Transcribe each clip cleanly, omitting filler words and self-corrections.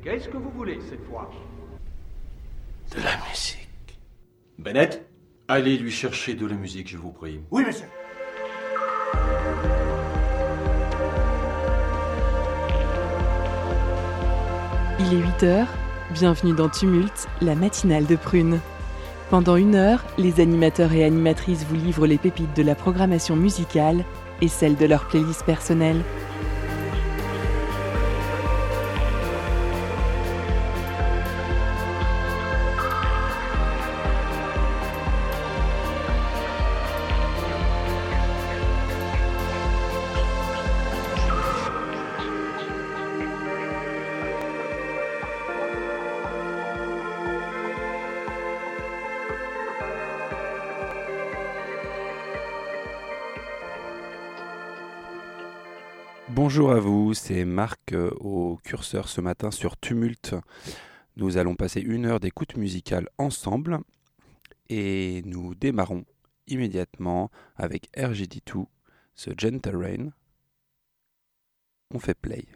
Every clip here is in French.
Qu'est-ce que vous voulez cette fois? De la musique. Bennett, allez lui chercher de la musique, je vous prie. Oui, monsieur. Il est 8h, bienvenue dans Tumulte, la matinale de Prune. Pendant 1 heure, les animateurs et animatrices vous livrent les pépites de la programmation musicale et celles de leur playlist personnelle. Bonjour à vous, c'est Marc au curseur ce matin sur Tumulte. Nous allons passer 1 heure d'écoute musicale ensemble et nous démarrons immédiatement avec RGD2, The Gentle Rain. On fait play.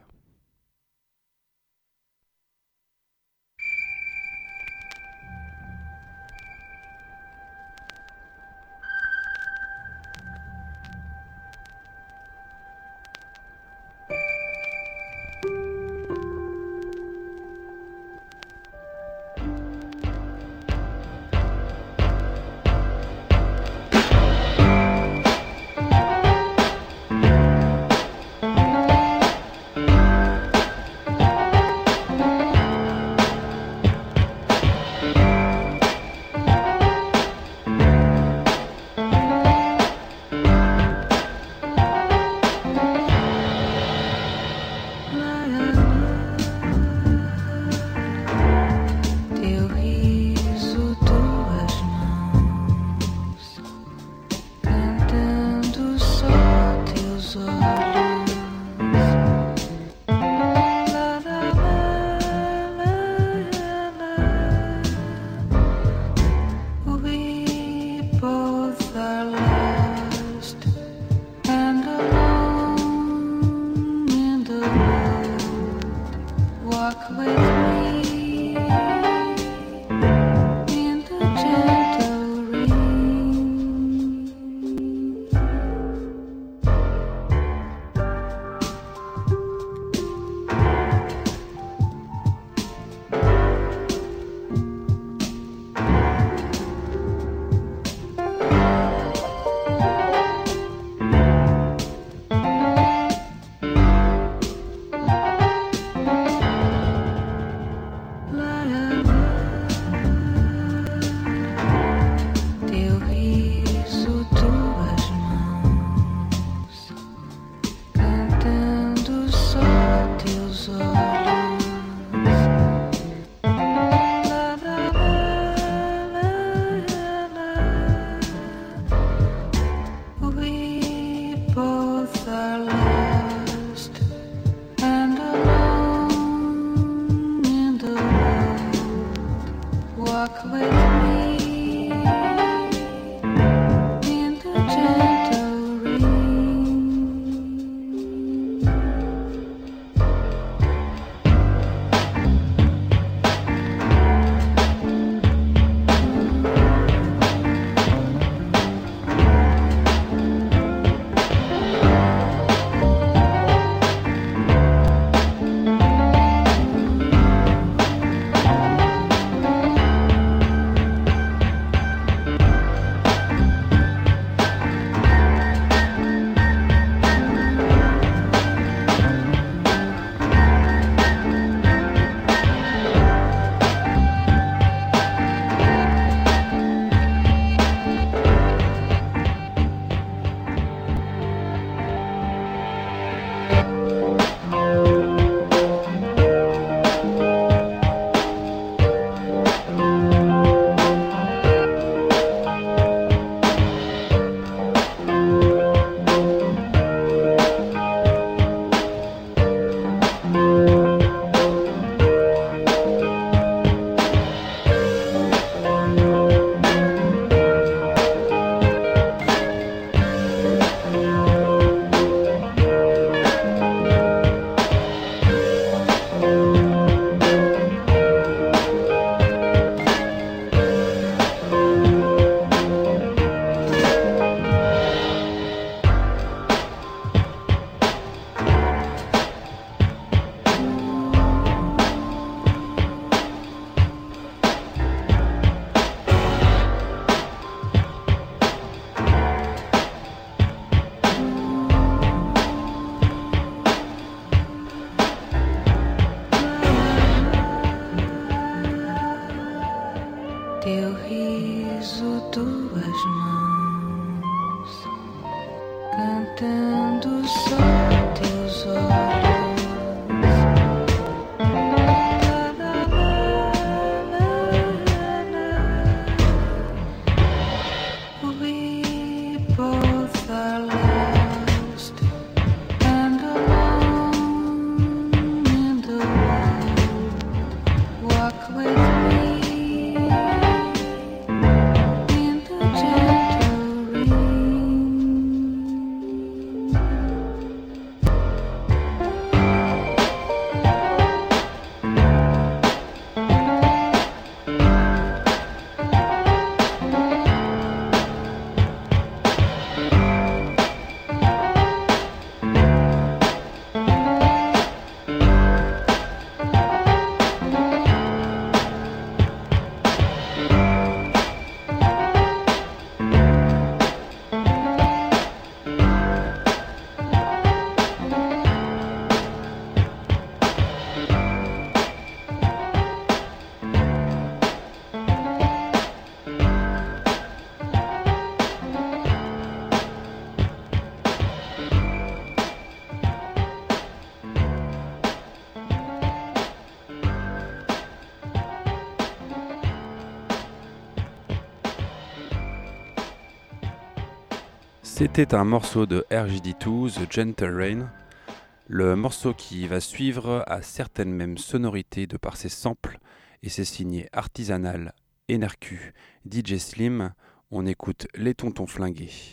C'était un morceau de RJD2, The Gentle Rain. Le morceau qui va suivre a certaines mêmes sonorités de par ses samples et c'est signé Artisanal, NRQ, DJ Slim. On écoute Les Tontons Flingués.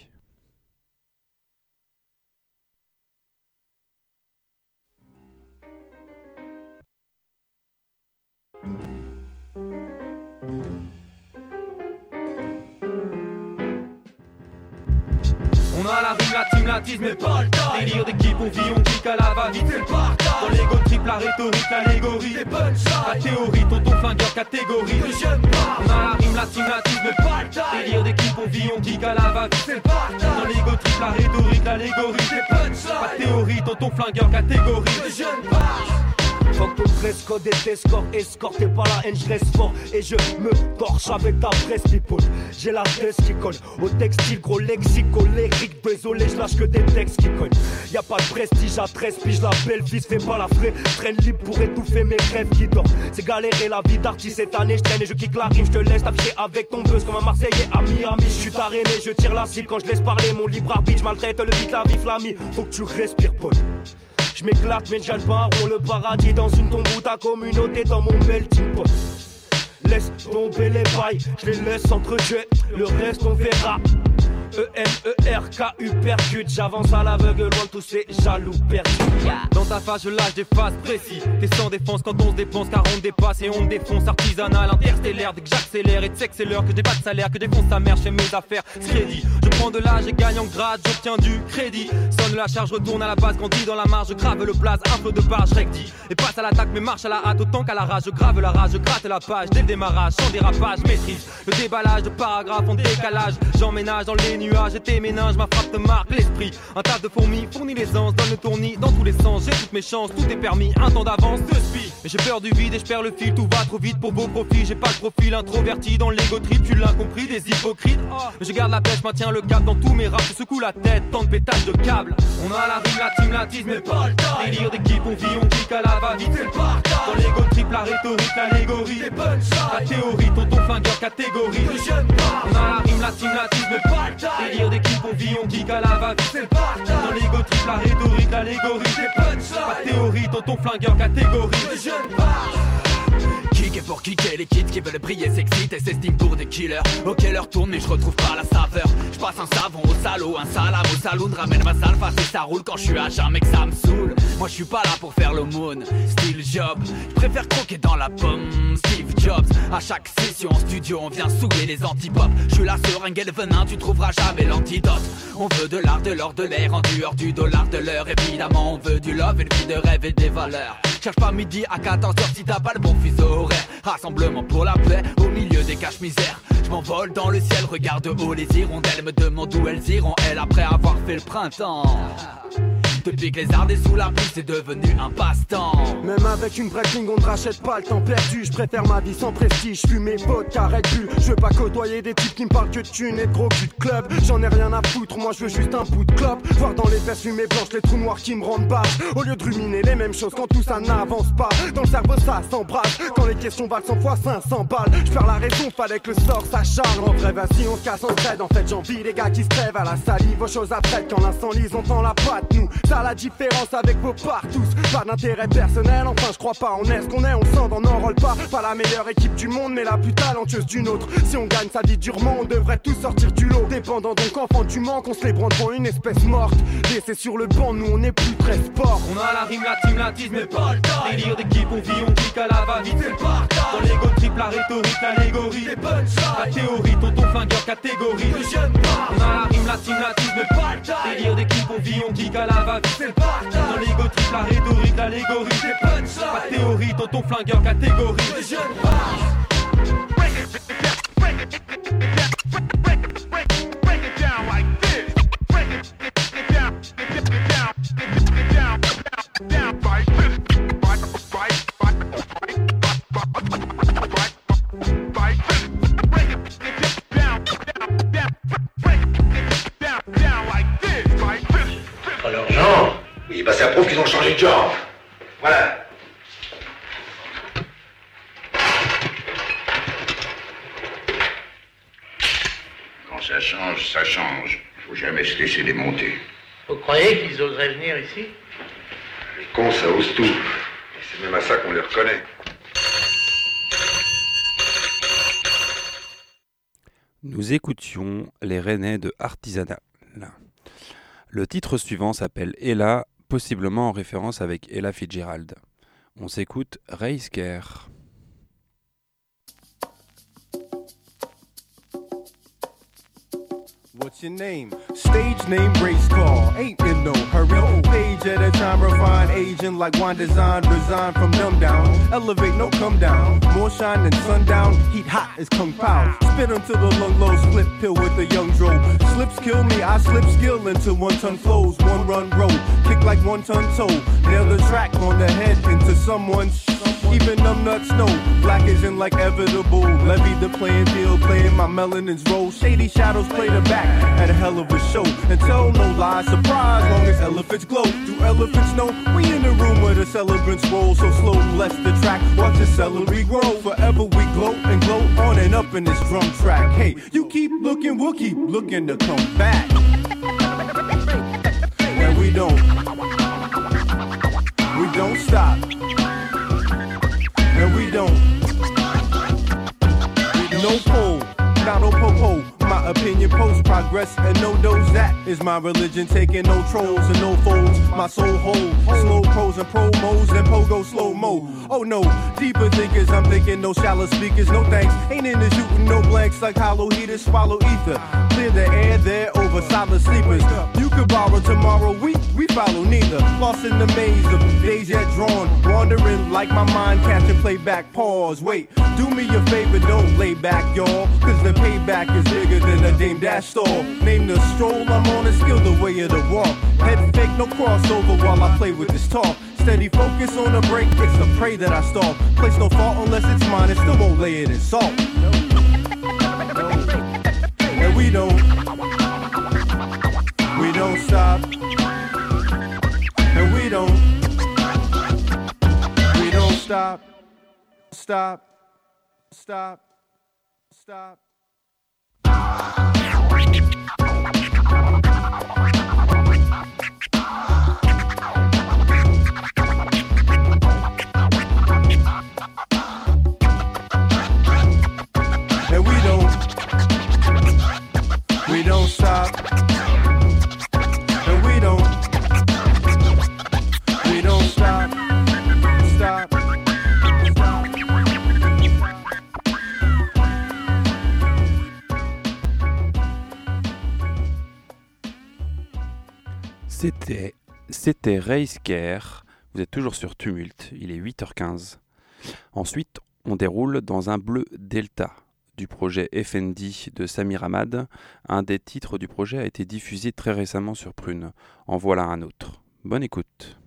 On a la rime, la tease, mais pas le temps. Délire d'équipe, on vit, on clique à la va-vite, c'est le partage. Dans l'ego trip, la rhétorique, l'allégorie, les punchlines. La théorie, tonton flingueur, catégorie. Le jeune pas. On a la rime, la tease, mais pas le temps. Délire d'équipe, on vit, on clique à la va-vite, c'est le partage. Dans l'ego trip, la rhétorique, l'allégorie, les punchlines. La théorie, tonton flingueur, catégorie. Le jeune pas. Fuck ton dress code et tes scores, escorté par la haine, je reste fort et je me torche avec ta presse people. J'ai la tête qui colle au textile, gros lexico-lérique. Désolé, je lâche que des textes qui cognent. Y'a pas de prestige à 13 piges, la belle vie se fait pas la frais. Traîne libre pour étouffer mes rêves qui dorment. C'est galérer la vie d'artiste cette année, je traîne et je kick la rime. Je te laisse t'afficher avec ton buzz comme un Marseillais à Miami. Je suis taréné, je tire la cible quand je laisse parler mon libre arbitre. Je maltraite le beat, la vie flamie. Faut que tu respires, Paul. Je m'éclate mais j'aime pas un rond le paradis dans une tombe où ta communauté dans mon melting pot. Laisse tomber les bails, je les laisse entre Dieu, le reste on verra. E-M-E-R-K-U percute, j'avance à l'aveugle loin de tous ces jaloux perdus. Dans ta face je lâche des phases précis. T'es sans défense quand on se dépense car on dépasse et on me défonce. Artisanal, interstellaire, dès que j'accélère et tu sais que c'est l'heure que j'ai pas de salaire, que défonce sa mère, je fais mes affaires, crédit. Je prends de l'âge et gagne en grade, j'obtiens du crédit. Sonne la charge, retourne à la base, grandis dans la marge, je grave le blaze, un flot de barge, recti. Et passe à l'attaque mais marche à la hâte autant qu'à la rage. Je grave la rage, je gratte la page, dès le démarrage, sans dérapage, maîtrise. Le déballage de paragraphes en décalage, j'emménage dans les nuages et tes méninges, ma frappe te marque l'esprit. Un tas de fourmis, fournit l'aisance, donne le tournis dans tous les sens. J'ai toutes mes chances, tout est permis, un temps d'avance, de spi. Mais j'ai peur du vide et je perds le fil, tout va trop vite pour vos profits. J'ai pas de profil introverti dans l'ego trip, tu l'as compris, des hypocrites. Mais je garde la pêche, maintiens le cap dans tous mes raps, je secoue la tête, tant de pétage de câble. On a la rime, la tease, mais pas le temps. Délire d'équipe, on vit, on clique à la va-vite, c'est le partage. Dans l'ego trip, la rhétorique, l'allégorie, les punchlines. La théorie, tonton flingueur, catégorie. Le jeune pas. On a la rime, la tease, mais pas le temps. Délire d'équipe, on vit, on kick à la va-vite, c'est le partage. Dans l'ego trip, la rhétorique, l'allégorie, les punchlines. La théorie, tonton flingueur, catégorie. Le jeune pas. Kick pour kicker les kids qui veulent briller s'excitent et s'estiment pour des killers. Ok leur tourne mais je retrouve pas la saveur. Je passe un savon au salaud, un salam au saloon. Ramène ma sale face et ça roule quand je suis à jeun mec ça me saoule. Moi je suis pas là pour faire le moon, style job. Je préfère croquer dans la pomme, Steve Jobs. À chaque session en studio on vient souiller les antipop. Je suis la seringue et le venin, tu trouveras jamais l'antidote. On veut de l'art, de l'or, de l'air en dehors du dollar de l'heure. Évidemment on veut du love, une vie de rêve et des valeurs. Cherche pas midi à 14h si t'as pas le bon fuseau horaire. Rassemblement pour la paix au milieu des caches-misères. Je m'envole dans le ciel, regarde haut les hirondelles. Me demandent où elles iront, elles, après avoir fait le printemps. Depuis que les arts des sous la pluie, c'est devenu un passe-temps. Même avec une vraie ligne, on ne rachète pas le temps perdu. Je préfère ma vie sans prestige, je fume mes potes à Red Bull. Je veux pas côtoyer des types qui me parlent que de thunes et de gros cul de club. J'en ai rien à foutre, moi je veux juste un bout de clope. Voir dans les fesses fumées blanches les trous noirs qui me rendent barge. Au lieu de ruminer les mêmes choses quand tout ça n'avance pas. Dans le cerveau ça s'embrasse, quand les questions valent 100 fois 500 balles. Je perds la raison, fallait que le sort s'acharne. En vrai vas-y on se casse en trade, en fait j'envie les gars qui se crèvent à la salive. Aux choses après quand l'instant lise on tend la patte nous. Ça la différence avec vos partous. Pas d'intérêt personnel, enfin je crois pas. On est ce qu'on est, on s'en n'enrôle pas. Pas la meilleure équipe du monde, mais la plus talentueuse d'une autre. Si on gagne sa vie durement, on devrait tous sortir du lot. Dépendant donc enfant du manque, on se les prend devant une espèce morte. Laissez sur le banc, nous on est plus très sport. On a la rime, la tease, mais pas le temps. Délire d'équipe, on vit, on clique à la va-vite, c'est le partage. Dans l'ego trip, la rhétorique, l'allégorie, les punchlines. La théorie, tonton flingueur, catégorie. Le jeune pas. On a la rime, la tease, mais pas le temps. Délire d'équipe, on vit, on clique à la va-vite, c'est le partage. Dans l'ego trip, la rhétorique, l'allégorie, les punchlines. La théorie, tonton flingueur, catégorie. Le jeune pas. Alors genre, oui, bah ça prouve qu'ils ont changé de genre. Voilà. Quand ça change, ça change. Faut jamais se laisser démonter. Vous croyez qu'ils oseraient venir ici? Les cons, ça ose tout. Et c'est même à ça qu'on les reconnaît. Nous écoutions les Rennais de Artisanal. Le titre suivant s'appelle Ella, possiblement en référence avec Ella Fitzgerald. On s'écoute Ray Scare. What's your name? Stage name, race car. Ain't in no hurry. Page at a time, refine, aging like wine design. Resign from dumb down. Elevate, no come down. More shine than sundown. Heat hot as Kung Pao. Spit until the lung low. Split pill with the young dro. Slips kill me, I slip skill into 1 ton flows. 1 run road. Kick like 1 ton toe. Nail the track on the head into someone's. Even them nuts know black isn't like evitable. Levy the playing field, playing my melanin's role. Shady shadows play the back at a hell of a show. And tell no lies, surprise, long as elephants glow. Do elephants know we in the room where the celebrants roll? So slow, less the track, watch the celery grow. Forever we glow and glow on and up in this drum track. Hey, you keep looking, we'll keep looking to come back. And we don't stop. And we don't. No pole, not no po-po. My opinion post progress and no doze. That is my religion, taking no trolls and no folds. My soul whole, slow pros and promos and pogo slow-mo. Oh no, deeper thinkers, I'm thinking no shallow speakers, no thanks. Ain't into shooting no blanks like hollow heaters, swallow ether. Clear the air there over silent sleepers. You could borrow tomorrow, we follow neither. Lost in the maze of days yet drawn. Wandering like my mind catching playback. Pause, wait, do me a favor, don't lay back, y'all. Cause the payback is bigger than a Dame Dash store. Name the stroll, I'm on a skill the way of the walk. Head fake, no crossover while I play with this talk. Steady focus on the break, it's the prey that I stalk. Place no fault unless it's mine, it still won't lay it in salt. And we don't stop. And we don't stop. Stop. Stop. Stop. And we don't stop. And we don't stop. Stop. C'était Ray Scare. Vous êtes toujours sur Tumulte, il est 8h15. Ensuite, on déroule dans un bleu Delta du projet Effendi de Samir Ahmad. Un des titres du projet a été diffusé très récemment sur Prune. En voilà un autre. Bonne écoute.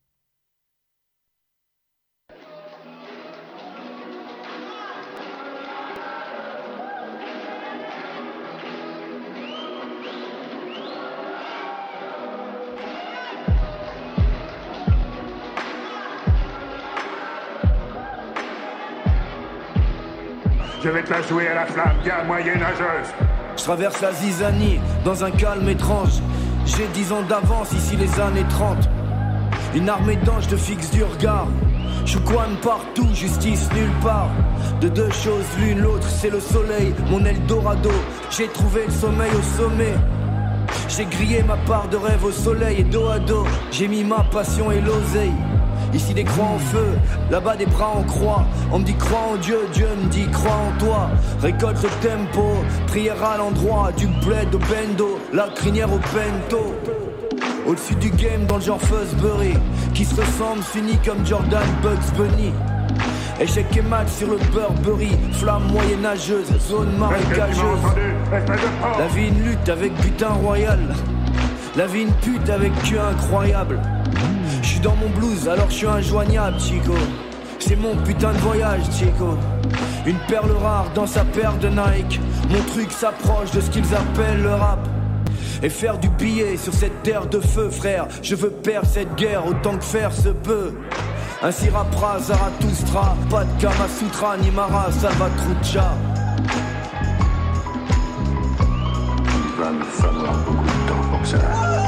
Je vais te la jouer à la flamme bien moyenâgeuse. Je traverse la zizanie dans un calme étrange. J'ai 10 ans d'avance, ici les années 30. Une armée d'anges te fixe du regard. Chouquane partout, justice nulle part. De 2 choses l'une, l'autre c'est le soleil, mon Eldorado. J'ai trouvé le sommeil au sommet. J'ai grillé ma part de rêve au soleil et dos à dos. J'ai mis ma passion et l'oseille. Ici des croix en feu, là-bas des bras en croix. On me dit crois en Dieu, Dieu me dit crois en toi. Récolte le tempo, prière à l'endroit. Du bled au bendo, la crinière au bento. Au-dessus du game dans le genre Fuzzberry. Qui se ressemble, finit comme Jordan Bugs Bunny. Échec et mat sur le Burberry. Flamme moyenâgeuse, zone marécageuse. La vie une lutte avec butin royal. La vie une pute avec cul incroyable. J'suis dans mon blues alors j'suis injoignable, Chico. C'est mon putain de voyage, Chico. Une perle rare dans sa paire de Nike. Mon truc s'approche de ce qu'ils appellent le rap. Et faire du billet sur cette terre de feu, frère. Je veux perdre cette guerre autant que faire se peut. Ainsi rappera Zarathustra. Pas de Kama Sutra ni Mara Salvatrucha. Va me falloir beaucoup de temps pour ça.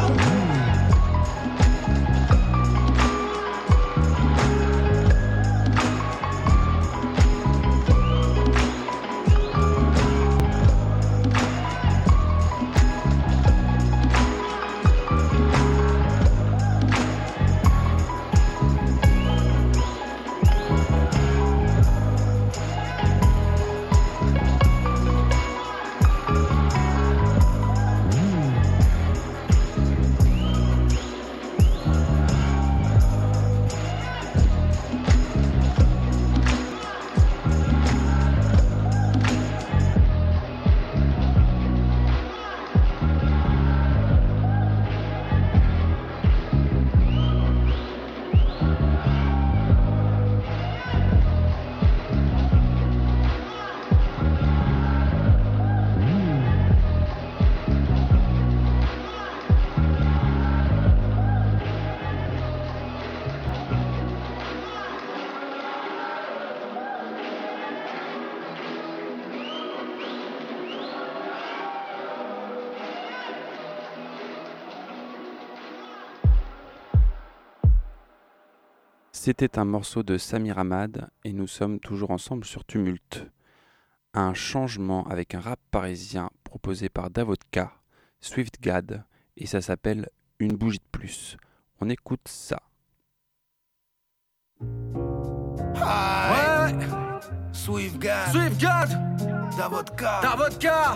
C'était un morceau de Samir Hamad et nous sommes toujours ensemble sur Tumulte. Un changement avec un rap parisien proposé par Davodka, Swiftgad, et ça s'appelle Une bougie de plus. On écoute ça. Ouais, Swiftgad, Davodka,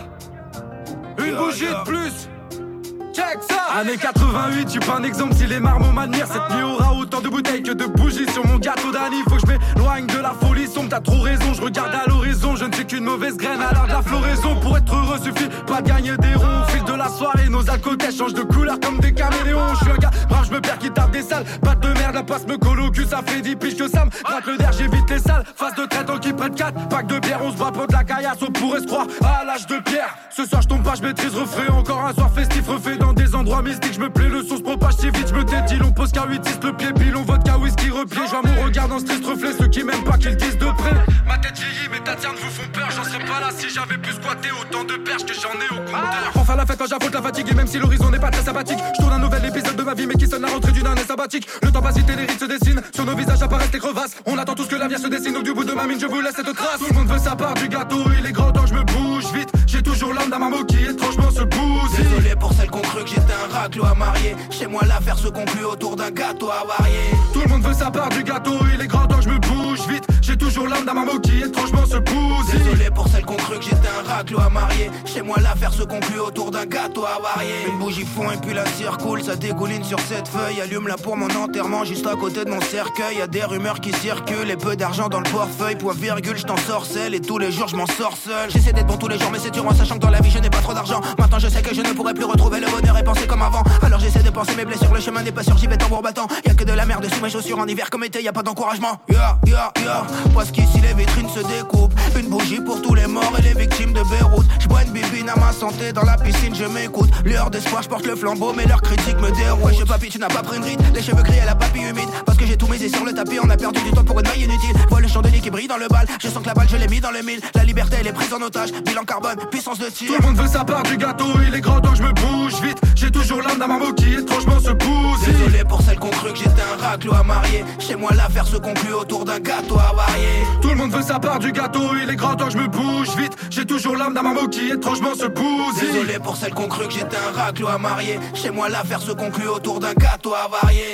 une bougie de plus. Check ça. Année 88, je suis pas un exemple si les marmots m'admirent. Cette nuit aura autant de bouteilles que de bougies sur mon gâteau d'Annie. Faut que je m'éloigne de la folie sombre, t'as trop raison. Je regarde à l'horizon, je ne suis qu'une mauvaise graine à l'heure de la floraison. Pour être heureux suffit pas de gagner des ronds. Au fil de la soirée, nos alcotels changent de couleur comme des caméléons. Je suis un gars brave, je me perds qui tape des salles. Pas de merde, la passe me colle au cul, ça fait 10 piges que ça me gratte le derrière, j'évite les salles. Face de traitant qui prennent 4 packs de bière, on se bat pour de la caillasse. On pourrait se croire à l'âge de pierre. Ce soir je tombe pas, je maîtrise refrais. Encore un soir festif refait dans des endroits mystiques. Je me plais, le son se propage si vite, je me dédile. On pose K8-6 le pied, pilon, vodka, whisky, replié. Je vois mon regard dans ce triste reflet, ceux qui m'aiment pas qu'ils le disent de près. Ma tête vieillit, mes tatianes vous font peur. J'en serais pas là si j'avais pu squatter autant de perches que j'en ai au compteur. Pour faire la fête quand j'affronte la fatigue, et même si l'horizon n'est pas très sympathique, je tourne un nouvel épisode de ma vie, mais qui sonne la rentrée d'une année sabbatique. Le temps passe vite et les rides se dessinent, sur nos visages apparaissent les crevasses. On attend tous que l'avenir se dessine, au du bout de ma mine, je vous laisse cette trace. Tout le monde veut sa part du gâteau, il est grand temps que je me bouge vite. J'ai toujours l'âme d'un maman qui étrangement se bousille. Désolé pour celles qu'on cru que j'étais un raclo à marier. Chez moi l'affaire se conclut autour d'un gâteau avarié. Tout le monde veut sa part du gâteau, il est grand temps que je me bouge vite. J'ai toujours l'âme d'un maman qui étrangement se bousille. Désolé pour celles qu'on cru que j'étais un raclo à marier. Chez moi l'affaire se conclut autour d'un gâteau avarié. Une bougie fond et puis la cire coule, ça dégouline sur cette feuille. Allume-la pour mon enterrement juste à côté de mon cercueil. Y'a des rumeurs qui circulent et peu d'argent dans le portefeuille. Point virgule, je t'en sorcelle et tous les jours je m'en sors seul. J'essaie d'être bon tous les jours mais c'est dur en sachant que dans la vie je n'ai pas trop d'argent. Maintenant je sais que je ne pourrai plus retrouver le bonheur et penser comme avant. Alors j'essaie de penser mes blessures, le chemin n'est pas sûr, j'y vais tambour battant. Y'a que de la merde sous mes chaussures en hiver comme été, y'a pas d'encouragement. Parce qu'ici les vitrines se découpent. Une bougie pour tous les morts et les victimes de Beyrouth. J'bois une bibine à ma santé, dans la piscine je m'écoute. Lueur d'espoir, j'porte le flambeau mais leur critique me déroule. Wesh papy, tu n'as pas pris une ride, les cheveux gris et la papille humide. Parce que j'ai tout misé sur le tapis, on a perdu du temps pour une maille inutile. Vois le chandelier qui brille dans le bal, je sens que la balle je l'ai mis dans le mille. La liberté elle est prise en otage, bilan carbone, puissance de tir. Tout le monde veut sa part du gâteau, il est grand temps que je me bouge vite. J'ai toujours l'âme d'un maman qui étrangement se bousille. Désolé pour celles qu'on cru que j'étais un raclo à marier. Chez moi l'affaire se conclut autour d'un gâteau avarié. Tout le monde veut sa part du gâteau, il est grand temps que je me bouge vite. J'ai toujours l'âme d'un maman qui étrangement se bousille. Désolé pour celles qu'on cru que j'étais un raclo à marier. Chez moi l'affaire se conclut autour d'un gâteau avarié.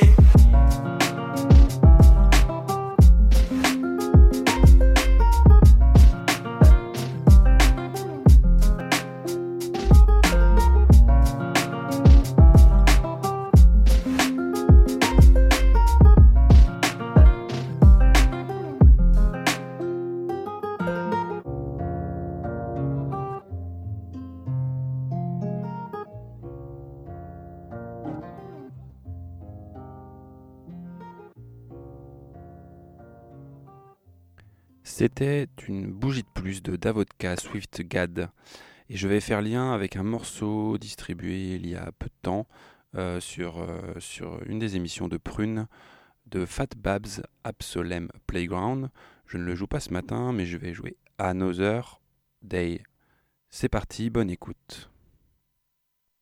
C'était une bougie de plus de Davodka Swiftgad. Et je vais faire lien avec un morceau distribué il y a peu de temps sur une des émissions de Prune de Fat Babs Absolem Playground. Je ne le joue pas ce matin, mais je vais jouer Another Day. C'est parti, bonne écoute.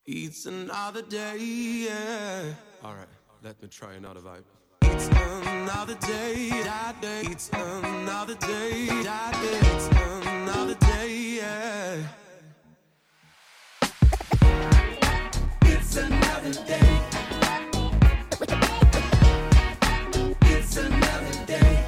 It's another day, yeah. Alright, let me try another vibe. It's another day, that day. It's another day, that day. It's another day, yeah. It's another day. It's another day.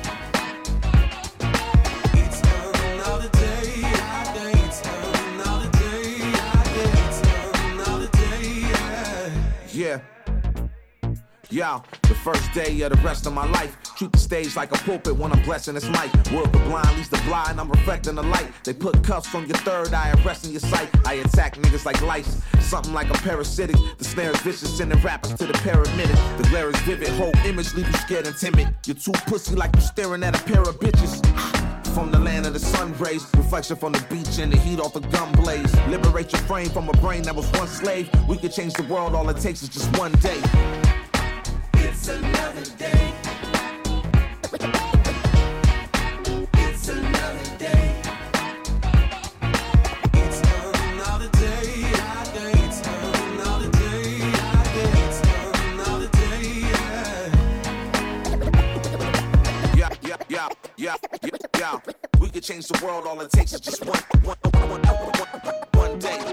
It's another day, that day. It's another day, that day. It's another day, yeah. Yeah, the first day of the rest of my life. Treat the stage like a pulpit when I'm blessing this mic. World the blind leads the blind, I'm reflecting the light. They put cuffs on your third eye, arresting your sight. I attack niggas like lice, something like a parasitic. The snare is vicious, sending rappers to the paramedic. The glare is vivid, whole image leave you scared and timid. You're too pussy like you staring at a pair of bitches. From the land of the sun rays, reflection from the beach and the heat off the gun blaze. Liberate your frame from a brain that was once slave. We could change the world, all it takes is just one day. It's another day. It's another day. It's another day, I day. It's another day, I day. It's another day, Yeah. We could change the world, all it takes is just one day.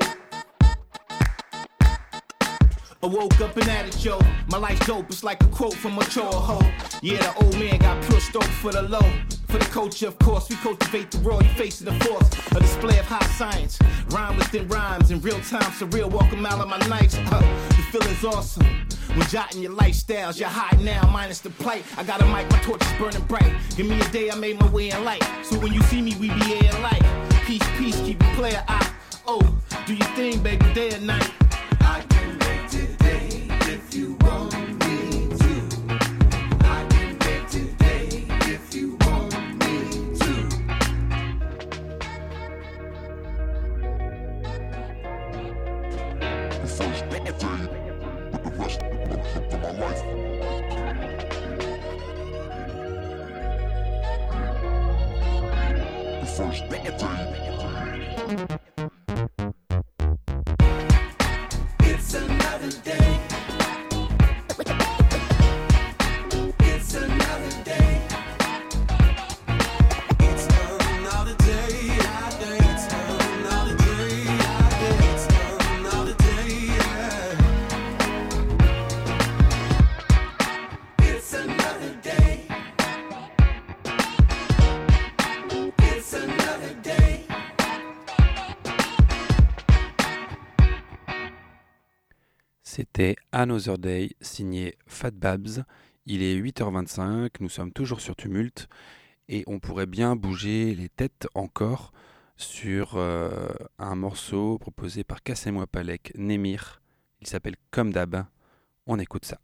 I woke up and at it, yo. My life's dope, it's like a quote from a chore ho. Yeah, the old man got pushed over for the low. For the culture, of course, we cultivate the raw. You facing the force, a display of high science. Rhyme within rhymes, in real time, surreal. Walking out of my nights, the feeling's awesome. When jotting your lifestyles, you're high now, minus the plight. I got a mic, my torch is burning bright. Give me a day, I made my way in light. So when you see me, we be in light. Peace, peace, keep it player eye. Oh, do your thing, baby, day or night. I can make today if you want me to. I can make today if you want me to. The first day with the rest of my life. The first day. It's another day. It's another day. It's another day, I day. It's another day, I day. It's another day, yeah. It's another day. It's another day. C'était Another Day, signé Fat Babs. Il est 8h25, nous sommes toujours sur Tumulte et on pourrait bien bouger les têtes encore sur un morceau proposé par Kassem Wapalek, Némir. Il s'appelle Comme d'hab. On écoute ça.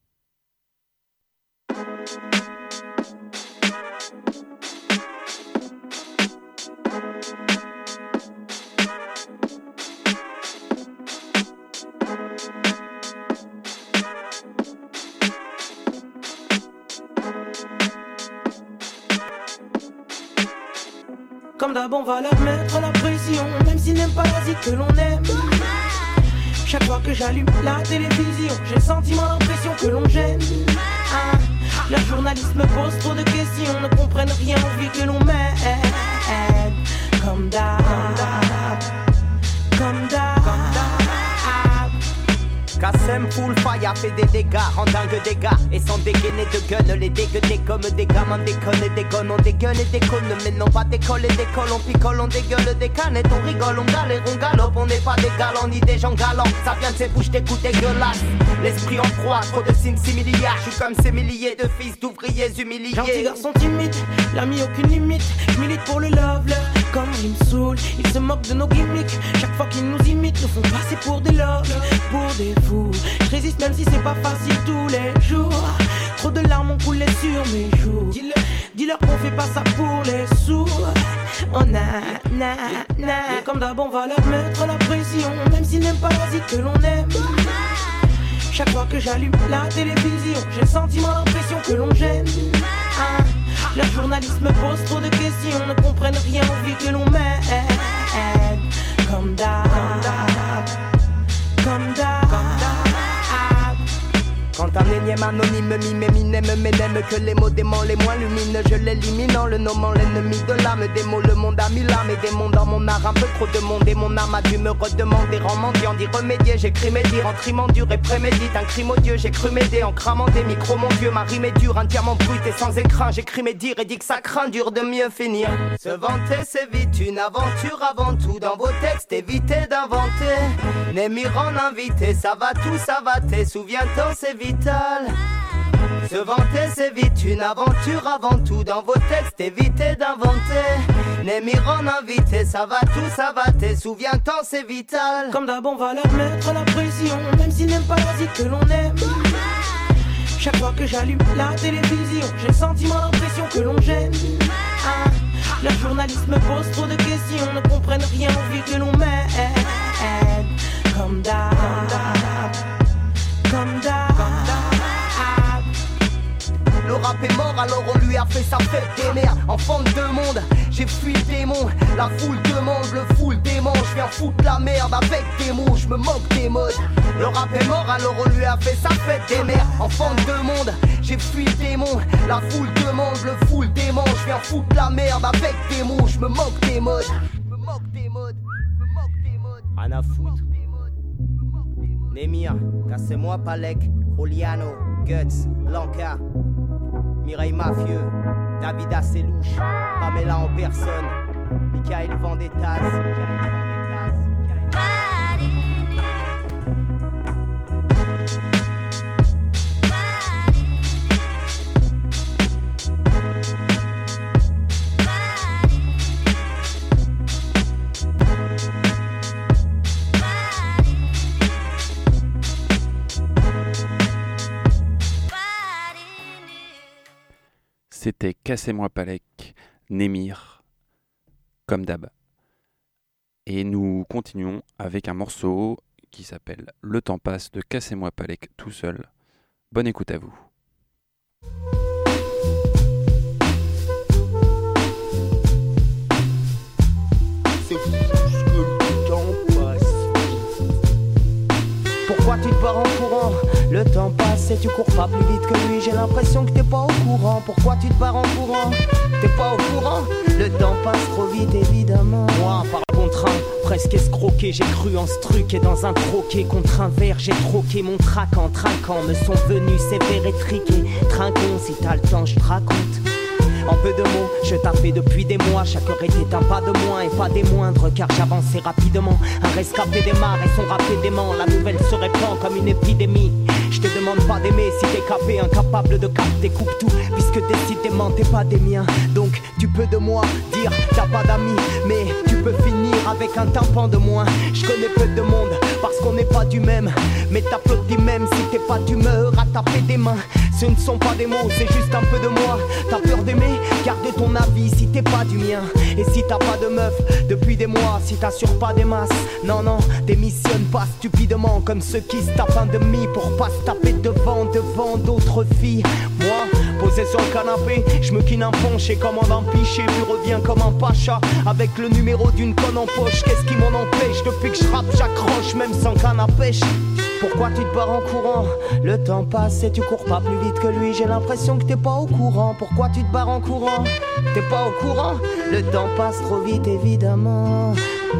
Comme d'hab on va leur mettre la pression, même s'ils n'aiment pas la zik que l'on aime. Chaque fois que j'allume la télévision, j'ai le sentiment, l'impression que l'on gêne. Leur journaliste me pose trop de questions, ne comprennent rien au vie que l'on mène. Comme d'hab, comme d'hab. Kassem full fire fait des dégâts, en dingue des gars. Et sans dégainer de gun, les dégueuler comme des gamins déconne et déconne. On dégueule et déconne, mais non pas décolle et décolle. On picole, on dégueule des canettes, on rigole, on galère, on galope. On n'est pas des galants ni des gens galants. Ça vient de ces bouches, des coups dégueulasses. L'esprit en proie, trop de signes similiars. Je suis comme ces milliers de fils d'ouvriers humiliés. Gentil garçon timide, l'ami aucune limite. Je milite pour le love, leur comme il me saoule. Ils se moquent de nos gimmicks. Chaque fois qu'ils nous imitent, nous font passer pour des loves, pour des fous. Je résiste même si c'est pas facile tous les jours. Trop de larmes ont coulé sur mes joues. Dis-leur qu'on fait pas ça pour les sous. Oh na. Et comme d'hab on va leur mettre la pression, même s'ils n'aiment pas la zik que l'on aime. Chaque fois que j'allume la télévision, j'ai le sentiment, l'impression que l'on gêne. Leur journaliste me pose trop de questions, ne comprennent rien au vie que l'on mène. Comme d'hab, comme d'hab. Quand un énième anonyme mime Eminem m'aime que les mots démons les moins lumineux je l'élimine en le nommant l'ennemi de l'âme des mots le monde a mis l'âme et des mondes dans mon art un peu trop de monde et mon âme a dû me redemander en mendiant d'y remédier j'écris mes dires en trimant dur et prémédite un crime odieux j'ai cru m'aider en cramant des micros mon dieu ma rime est dure un diamant brut et sans écrin j'écris mes dires et dis que ça craint dur de mieux finir se vanter c'est vite une aventure avant tout dans vos textes évitez d'inventer Némir en invité ça va tout ça va t'es souviens-t'en c'est vital se vanter c'est vite une aventure avant tout dans vos textes évitez d'inventer Némir en invité ça va tout ça va t'es souviens-t'en c'est vital comme d'hab on va leur mettre la pression même s'ils n'aiment pas la vie que l'on aime chaque fois que j'allume la télévision j'ai le sentiment l'impression que l'on gêne le journalisme pose trop de questions ne comprennent rien aux vies que l'on mène comme d'hab comme d'hab. Le rap est mort alors on lui a fait sa fête des mères enfant de deux mondes, j'ai fui le démon la foule demande, le full démon je viens foutre la merde avec des mots, je me moque des modes le rap est mort alors on lui a fait sa fête des mères enfant de deux mondes, j'ai fui le démon la foule demande, le full démon je viens foutre la merde avec des mots, je me moque des modes rien à foutre Némir, cassez-moi Palek, Juliano, Guts, Blanca, Mireille Mafieux, David Asselouche, Pamela en personne, Michael Vendettas. C'était Cassez-moi Palek, Némir, comme d'hab. Et nous continuons avec un morceau qui s'appelle Le temps passe de Cassez-moi Palek tout seul. Bonne écoute à vous. C'est fou ce que le temps passe. Pourquoi tu te barres en courant? Le temps passe et tu cours pas plus vite que lui. J'ai l'impression que t'es pas au courant. Pourquoi tu te barres en courant? T'es pas au courant? Le temps passe trop vite évidemment. Moi par contraint, presque escroqué, j'ai cru en ce truc et dans un troquet contre un verre j'ai troqué mon trac en trinquant. Me sont venus sévères et triqués. Trinquons si t'as le temps je te raconte. En peu de mots, je taffais depuis des mois. Chaque heure était un pas de moins et pas des moindres, car j'avançais rapidement. Un rescapé démarre et son rap est dément. La nouvelle se répand comme une épidémie. Je te demande pas d'aimer si t'es capé, incapable de capter, coupe tout. Puisque décidément t'es pas des miens. Donc tu peux de moi dire t'as pas d'amis, mais tu peux finir avec un tympan de moins. Je connais peu de monde parce qu'on n'est pas du même. Mais t'applaudis même si t'es pas d'humeur à taper des mains. Ce ne sont pas des mots, c'est juste un peu de moi. T'as peur d'aimer? Garde ton avis si t'es pas du mien. Et si t'as pas de meuf depuis des mois, si t'assures pas des masses, non, démissionne pas stupidement comme ceux qui se tapent un demi pour pas se taper devant d'autres filles. Moi, posé sur le canapé, je me quine un ponche et commande un pichet, puis reviens comme un pacha avec le numéro d'une conne en poche. Qu'est-ce qui m'en empêche? Depuis que je rappe, j'accroche même sans canne à pêche. Pourquoi tu te barres en courant? Le temps passe et tu cours pas plus vite que lui. J'ai l'impression que t'es pas au courant. Pourquoi tu te barres en courant? T'es pas au courant? Le temps passe trop vite évidemment.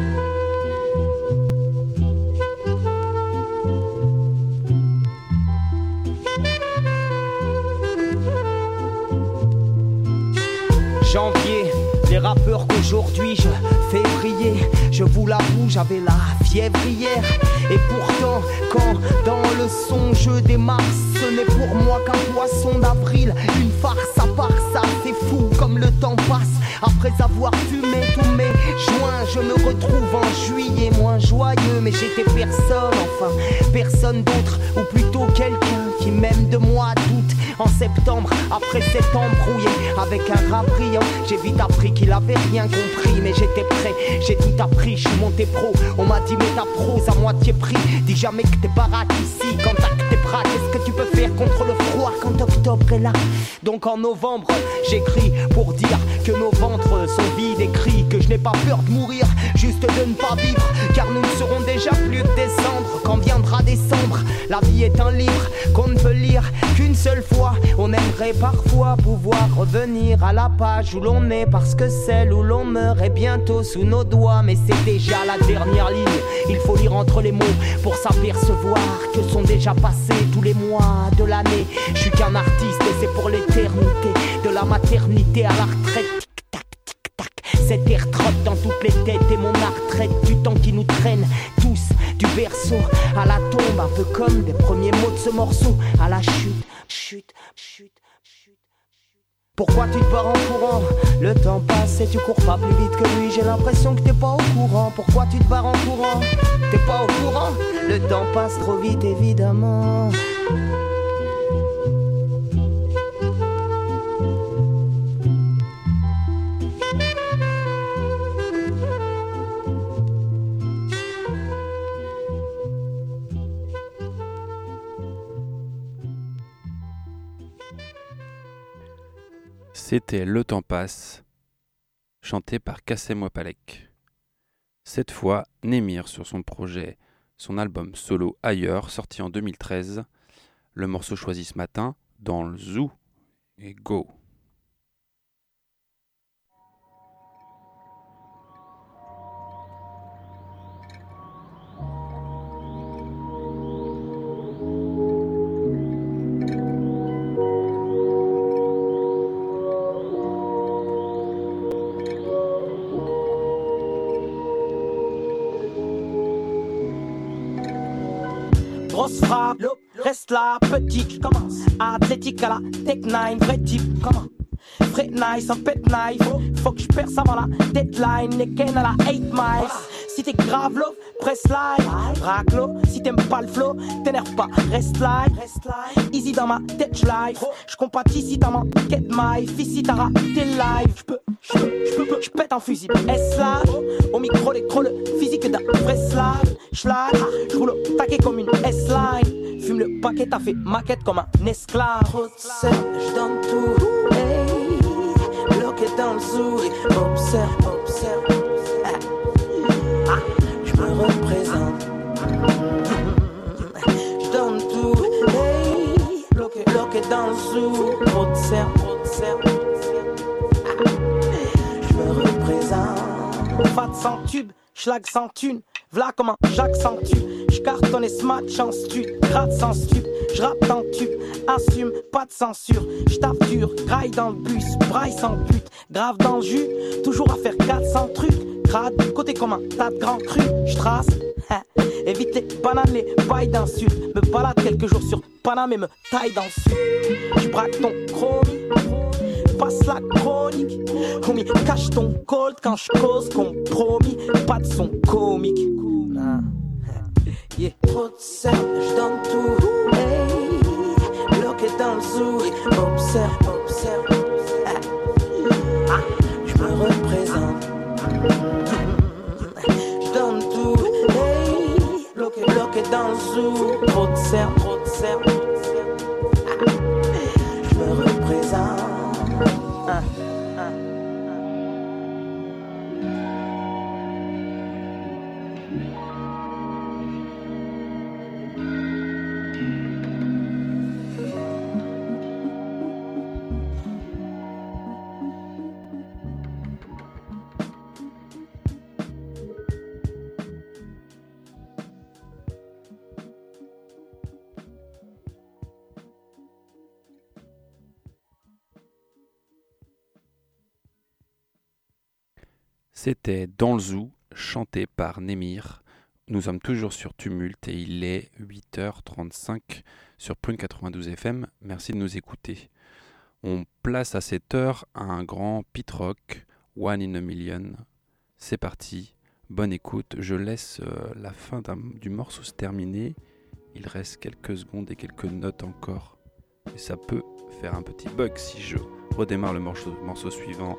Janvier, les rappeurs qu'aujourd'hui je fais briller. Je vous l'avoue, j'avais la fièvre hier. Et pourtant, quand dans le son je démarre, ce n'est pour moi qu'un poisson d'avril. Une farce à part ça, c'est fou comme le temps passe. Après avoir fumé tous mes joints, je me retrouve en juillet moins joyeux. Mais j'étais personne, enfin personne d'autre, ou plutôt quelqu'un qui même de moi doute. en septembre. Après 7 ans brouillé avec un rat brillant, j'ai vite appris qu'il avait rien compris. Mais j'étais prêt, j'ai tout appris, je suis monté pro. On m'a dit mais ta prose à moitié prix. Dis jamais que t'es baraque ici, quand t'as que tes bras. Qu'est-ce que tu peux faire contre le froid quand octobre est là? Donc en novembre, j'écris pour dire que nos ventres sont vides et cris que je n'ai pas peur de mourir, juste de ne pas vivre. Car nous ne serons déjà plus que décembre quand viendra décembre. La vie est un livre qu'on ne peut lire qu'une seule fois. On aimerait parfois pouvoir revenir à la page où l'on est, parce que celle où l'on meurt est bientôt sous nos doigts. Mais c'est déjà la dernière ligne, il faut lire entre les mots pour s'apercevoir que sont déjà passés tous les mois de l'année. Je suis qu'un artiste et c'est pour l'éternité, de la maternité à la retraite. Tic-tac, tic-tac, cet air trotte dans toutes les têtes et mon art traite du temps qui nous traîne tous du berceau à la tombe, un peu comme des premiers mots de ce morceau à la chute, chute, chute. Pourquoi tu te barres en courant? Le temps passe et tu cours pas plus vite que lui. J'ai l'impression que t'es pas au courant. Pourquoi tu te barres en courant? T'es pas au courant? Le temps passe trop vite évidemment. C'était Le Temps passe, chanté par Kassem Wapalek. Cette fois, Némir sur son projet, son album solo Ailleurs, sorti en 2013. Le morceau choisi ce matin, Dans le Zoo, et Go. Grosse frappe, reste là, petit, j'commence. Athlétique à la Tech 9, vrai type, comment? Frais nice, un pet knife. Faut que j'perce avant la deadline. Les Ken à la 8 miles. Si t'es grave love, press live. Raclo, si t'aimes pas le flow, t'énerve pas, reste live. Easy dans ma tête, j'live. J'compatis si t'as ma quête my. Ici t'as raté live. J'pète un fusil S-Lab. Au micro, l'écro, le physique d'un vrai slave. J'slide, j'roule au taquet comme une S-Line. Fume le paquet, t'as fait maquette comme un esclave. Trop de sel, j'donne tout. Hey, bloqué dans le zoo. Observe, observe. J'me représente. J'donne tout. Hey, bloqué dans le zoo. Trop de sel, trop de sel. J'me représente. Fat sans tube, schlag sans thune. V'là comme un Jacques sans tube. J'cartonne et smart, chance tu. Gratte sans stup, j'rappe en tube. Assume, pas de censure. J'tape dur, graille dans le bus. Braille sans but, grave dans le jus. Toujours à faire 400 trucs. Crade, côté comme un tas de grands crus. J'trace, évite les bananes, les bails d'insultes. Me balade quelques jours sur Paname et me taille dans le sud. J'braque ton chromie. Passe la chronique, homie, cache ton cold quand j'cause compromis, pas de son comique. Yeah. Trop de sel, j'donne tout. Hey, bloqué dans le zoo. Observe, observe. J'me représente. J'donne tout. Hey, bloqué dans le zoo. Trop de sel, trop de sel. J'me représente. C'était Dans le Zoo, chanté par Némir. Nous sommes toujours sur Tumulte et il est 8h35 sur Prune 92 FM. Merci de nous écouter. On place à cette heure un grand pit rock, One in a Million. C'est parti, bonne écoute. Je laisse la fin du morceau se terminer. Il reste quelques secondes et quelques notes encore. et ça peut faire un petit bug si je redémarre le morceau suivant.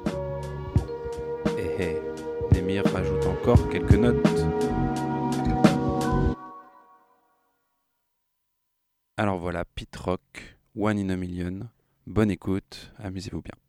Némir rajoute encore quelques notes. Alors voilà, Pete Rock, One in a Million. Bonne écoute, amusez-vous bien.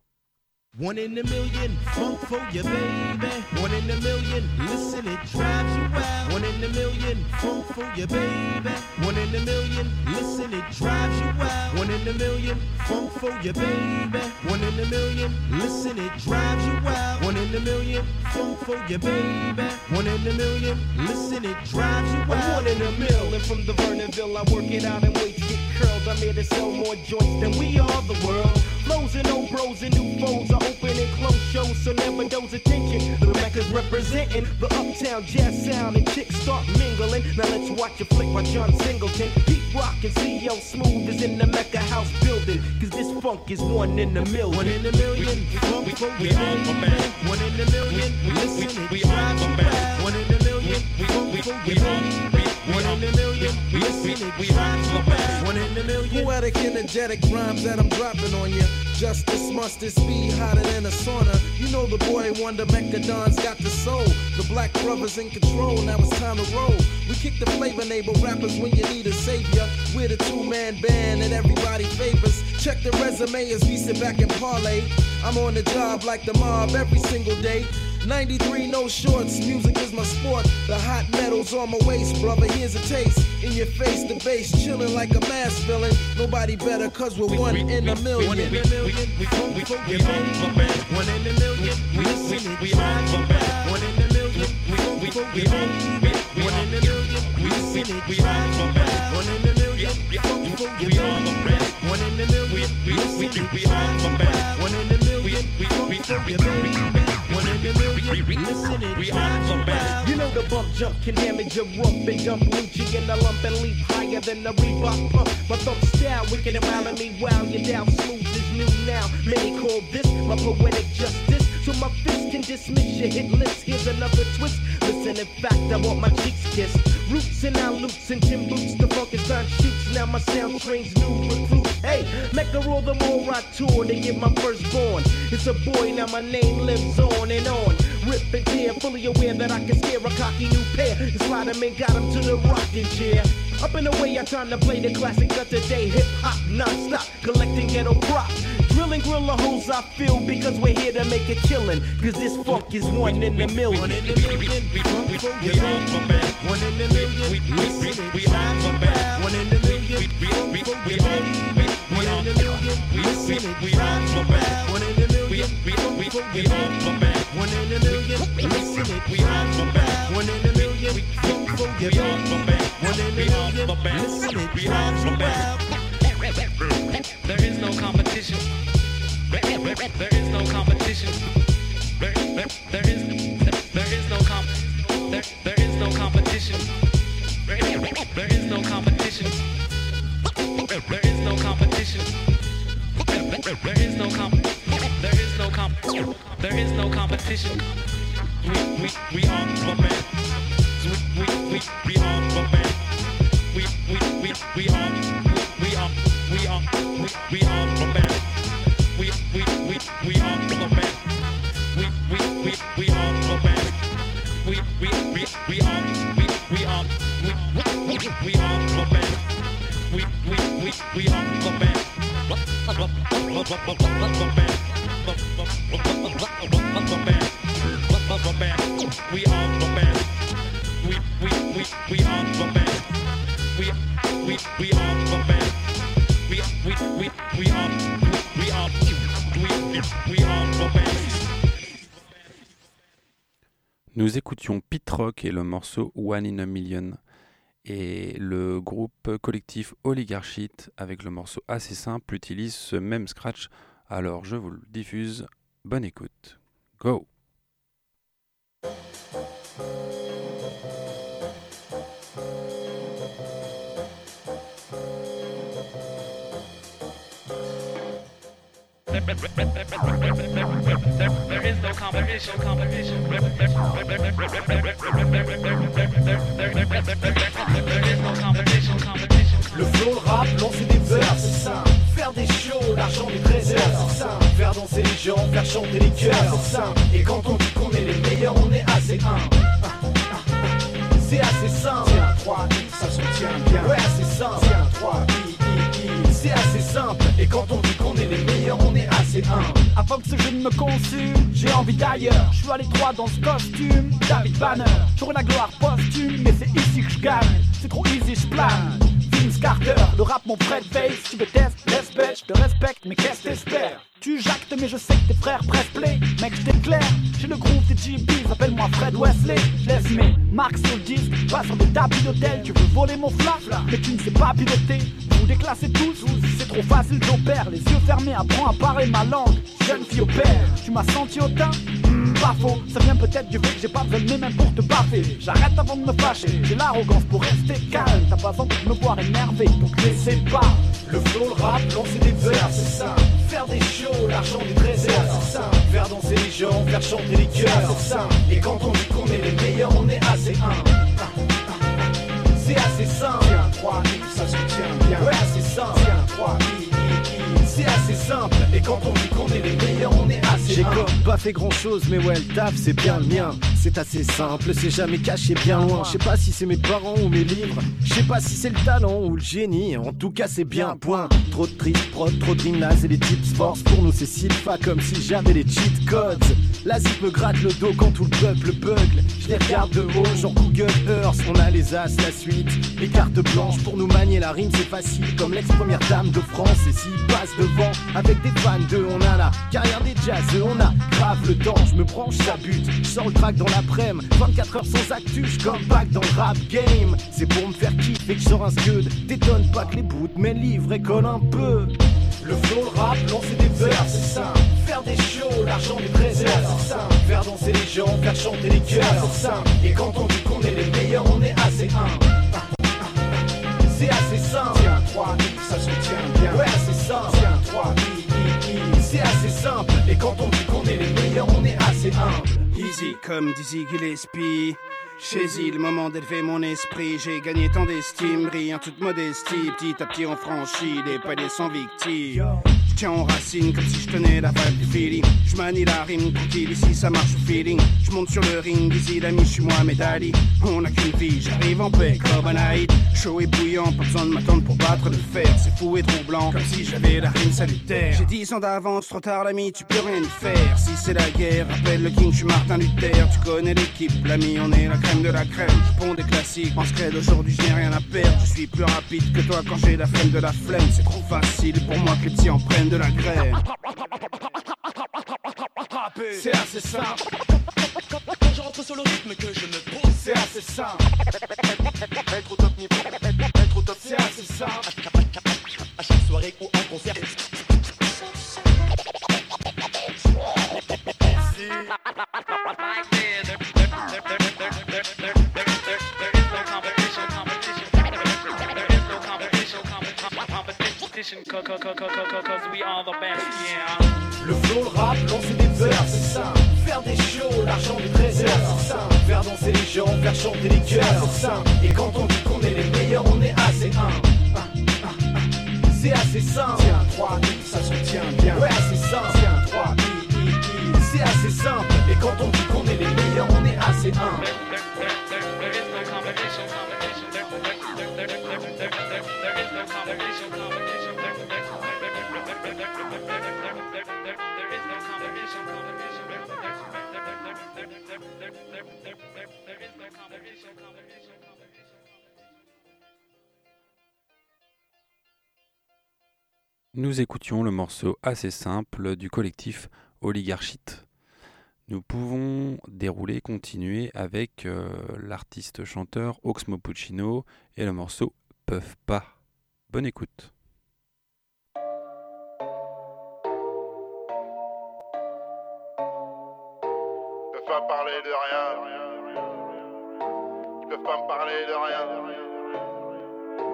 One in a million, funk for you, baby. One in a million, listen, it drives you wild. One in a million, funk for you, baby. One in a million, listen, it drives you wild. One in a million, funk for you, baby. One in a million, listen, it drives you wild. One in a million, funk for you, baby. One in a million, listen, it drives you wild. I'm one in a million from the Vernonville. I work it out and wait to get curls. I'm here to sell more joints than we are the world. Flows and old bros and new foes are open and close shows, so never doze attention. The Mecca's representing the uptown jazz sound and chicks start mingling. Now let's watch a flick by John Singleton. Pete Rock and C.O. Smooth is in the Mecca house building, cause this funk is one in a million. One in a million, funk for you, baby. One in a million, listen, it drives you wild. One in a million, funk for you, baby. One in a million, listen, it drives you wild. One in a million. Poetic, energetic rhymes that I'm dropping on you. Justice, mustard, speed, hotter than a sauna. You know the boy wonder, Mecca Don's got the soul. The black brothers in control, now it's time to roll. We kick the flavor, neighbor rappers when you need a savior. We're the two-man band that everybody favors. Check the resume as we sit back and parlay. I'm on the job like the mob every single day. 93, no shorts, music is my sport. The hot metal's on my waist, brother, here's a taste. In your face, the bass, chillin' like a mass villain. Nobody better, cause we're one in a million. One in a million, we funk for you, baby. One in a million, listen, it drives you wild. One in a million, we funk for you, baby. One in a million, listen, it drives you wild. One in a million, we funk for you, baby. One in a million, listen, it drives you wild. One in a million, we funk for you, baby. One in a million, listen, it drives you wild. You know the bump jump can damage your rump and dump Lucci in a lump and leap higher than the Reebok pump. My thumb style, wicked and wild, and me wow, you down smooth is new now. Many call this my poetic justice. So my fist can dismiss your hit list. Here's another twist. Listen, in fact, I want my cheeks kissed. Roots and now loops and Tim boots. The Funkistan shoots. Now my sound trains new recruits. Hey, Mecca all the more I tour to get my firstborn. It's a boy, now my name lives on and on. Rip and tear, fully aware that I can scare a cocky new pair. And slide him and got him to the rocking chair. Up and away, I time to play the classics of today. Hip hop non-stop, collecting ghetto props. Drilling gorilla holes I feel because we're here to make a killing. Cause this funk is one in a million. One in a million, we funk for you, baby. One in a million, listen, it drives you wild. One in a million, we funk for you, baby. One in a million, listen, it drives you wild. One in a million, we funk for you, baby. One in a million, listen, it drives you wild. One in a million, we funk for you, baby. One in a million, listen, it drives you wild. There is no competition. There is no competition. There is no there is no competition. There is no competition. There is no competition. There is no competition. There is no competition. We are the band. We are the band. We are the band. We are the band. We are the band. We are the band. We are the band. Nous écoutions Pete Rock et le morceau One in a Million et le groupe collectif Oligarchite avec le morceau assez simple utilise ce même scratch. Alors je vous le diffuse, bonne écoute. Go! There is no competition. Le flow, le rap, lancer des verres, c'est simple. l'argent du trésor. C'est simple, faire danser les gens, faire chanter les cœurs. C'est simple, et quand on dit qu'on est les meilleurs, on est assez humble. C'est assez simple. Tiens, 3 I, ça se tient bien. Ouais, c'est simple. Tiens, 3 I. C'est assez simple, et quand on dit qu'on est les meilleurs, on est assez humble. Avant que ce jeu ne me consume, j'ai envie d'ailleurs. Je suis allé droit dans ce costume, David Banner. J'aurai la gloire posthume, mais c'est ici que je gagne. C'est trop easy, je plane. Vince Carter, le rap mon Fred Face. Tu me testes, respect, je te respecte, mais qu'est-ce que t'espères? Tu jactes, mais je sais que tes frères presse-play. Mec, je t'éclaire, j'ai le groove des GBs. Appelle-moi Fred Wesley. Je laisse mes marques sur le disque, pas sur des tapis d'hôtel. Tu veux voler mon flaf, mais tu ne sais pas piloter. Vous déclassez tous, c'est trop facile, j'opère. Les yeux fermés, apprends à parler ma langue. Jeune fille au père, tu m'as senti au teint? Pas faux, ça vient peut-être du fait que j'ai pas besoin de mes mains pour te baffer. J'arrête avant de me fâcher, j'ai l'arrogance pour rester calme. T'as pas envie de me voir énervé, donc laissez pas. Le flow, le rap, lancer des vers, c'est simple. Faire des shows, l'argent du trésor, c'est simple. Faire danser les gens, faire chanter les cœurs, c'est simple. Et quand on dit qu'on est les meilleurs, on est assez humble. C'est assez simple. Tiens, 3 I, ça se tient bien. Ouais, c'est simple. Tiens, 3 I. C'est assez simple, et quand on dit qu'on est les meilleurs, on est assez J'ai humble. comme pas fait grand chose, mais ouais, le taf c'est bien le mien. C'est assez simple, c'est jamais caché bien loin. Je sais pas si c'est mes parents ou mes livres, je sais pas si c'est le talent ou le génie. En tout cas, c'est bien, point. Trop de triste prod, trop de gymnase et les tips force. Pour nous, c'est sylpha comme si j'avais les cheat codes. La zip me gratte le dos quand tout le peuple bugle. Je les regarde de haut, genre Google Earth. On a les as, la suite, les cartes blanches. Pour nous manier la rime, c'est facile, comme l'ex-première dame de France. Et s'il passe devant, avec des fans d'eux, on a la carrière des jazzeux. On a grave le temps, je me branche, ça bute. Je sors le track dans l'après-midi, 24 heures sans actu, je come back dans le rap game. C'est pour me faire kiffer que je sors un scud. T'étonne pas que les bouts de mes livres écolent un peu. Le flow, le rap, lancer des vers, c'est simple. Faire des shows, l'argent du trésor, c'est simple. Faire danser les gens, faire chanter les cœurs, c'est simple. Et quand on dit qu'on est les meilleurs, on est assez humble. C'est assez simple. Tiens, 3 I, ça se tient bien. Ouais, c'est simple. Tiens, 3 I. C'est assez simple. Et quand on dit qu'on est les meilleurs, on est assez humble. Easy comme Dizzy Gillespie. Chez-y, le moment d'élever mon esprit. J'ai gagné tant d'estime, brille en toute modestie. Petit à petit, on franchit des paliers sans victime. Je tiens en racine comme si je tenais la vibe du feeling. Je manie la rime tranquille, ici ça marche au feeling. Je monte sur le ring, Dizzy l'ami, je suis moi médaille. On n'a qu'une vie, j'arrive en paix comme un aïd. Chaud et bouillant, pas besoin de m'attendre pour battre le fer. C'est fou et troublant, comme si j'avais la rime salutaire. J'ai 10 ans d'avance, trop tard l'ami, tu peux rien y faire. Si c'est la guerre, rappelle le king, je suis Martin Luther. Tu connais l'équipe, l'ami, on est la crème de la crème. Je ponds des classiques, en scred aujourd'hui je n'ai rien à perdre. Je suis plus rapide que toi quand j'ai la flemme de la flemme. C'est trop facile pour moi que les petits en prennent de la graine. C'est assez simple. Quand je rentre sur le rythme que je me pose, c'est assez simple. Être au top niveau, être au top, c'est assez simple. À chaque soirée ou en concert. Cause we are the best, yeah. Le flow, le rap, lancer des vers, c'est simple. Faire des shows, l'argent du trésor, c'est simple. Faire danser les gens, faire chanter les cœurs, c'est simple. Et quand on dit qu'on est les meilleurs, on est assez humble. C'est assez simple. Tiens, 3 I, ça se tient bien. Ouais, c'est simple. Tiens, 3 I. C'est assez simple. Et quand on dit qu'on est les meilleurs, on est assez humble. Nous écoutions le morceau assez simple du collectif Oligarchite. Nous pouvons dérouler, continuer avec l'artiste chanteur Oxmo Puccino et le morceau Peuvent pas. Bonne écoute. Ils peuvent pas me parler de rien. Ils peuvent pas me parler de rien.